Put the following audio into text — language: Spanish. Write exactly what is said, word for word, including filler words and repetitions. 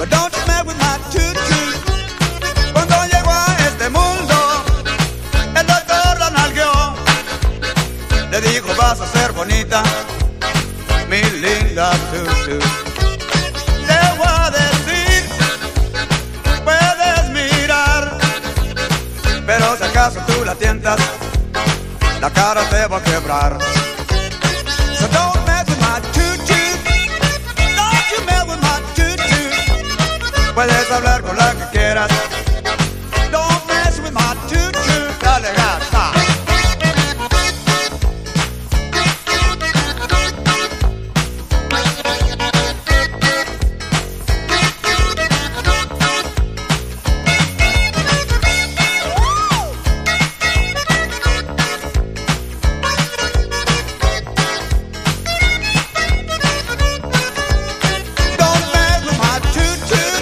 But don't you mess with my choo-choo. Cuando llegó a este mundo, el doctor la nalgueó. Le dijo, vas a ser bonita, mi linda tutu. Te voy a decir, puedes mirar, pero si acaso tú la tientas, la cara te va a quebrar. So don't mess with my choo-choo. Don't you mess with my choo-choo. Puedes hablar con la que quieras,